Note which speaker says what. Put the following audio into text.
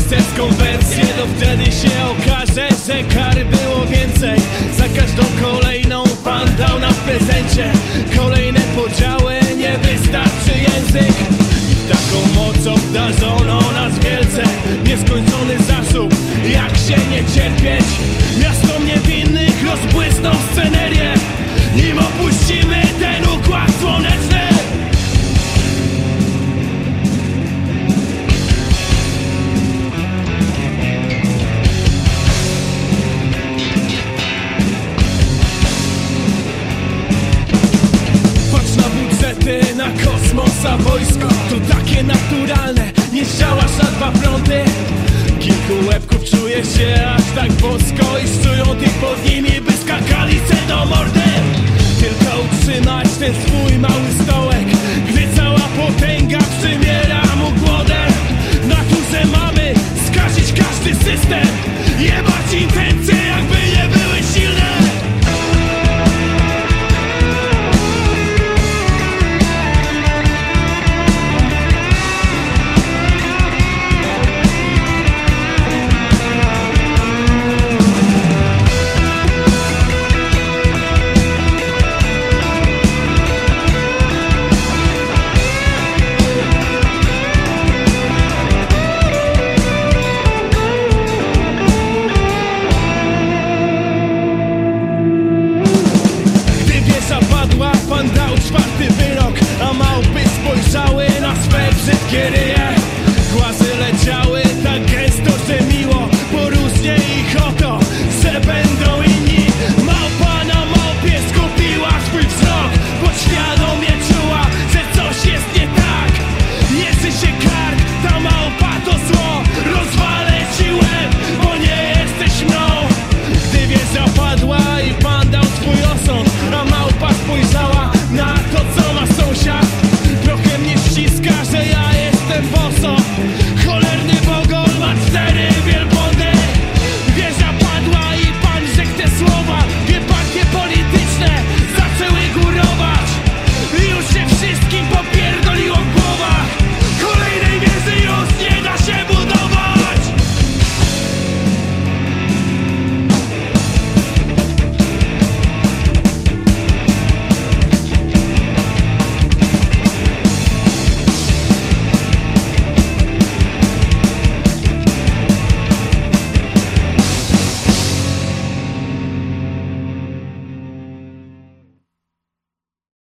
Speaker 1: pasterską wersję, to wtedy się okaże, że kary było więcej. Za każdą kolejną pan dał nam w prezencie kolejne podziały, nie wystarczy język. I taką mocą obdarzono nas wielce, nieskończony zasób, jak się nie cierpieć. Miasto niewinnych rozbłysnął scenerię, nim opuścimy ten układ słoneczny. Patrz na budżety, na kosmosa, wojsko, to takie naturalne, nie zdziałasz na dwa fronty. Kilku łebków czuje się aż tak bosko i szczują tych pod nimi, by skakali se do mordy. Tylko utrzymać ten swój mały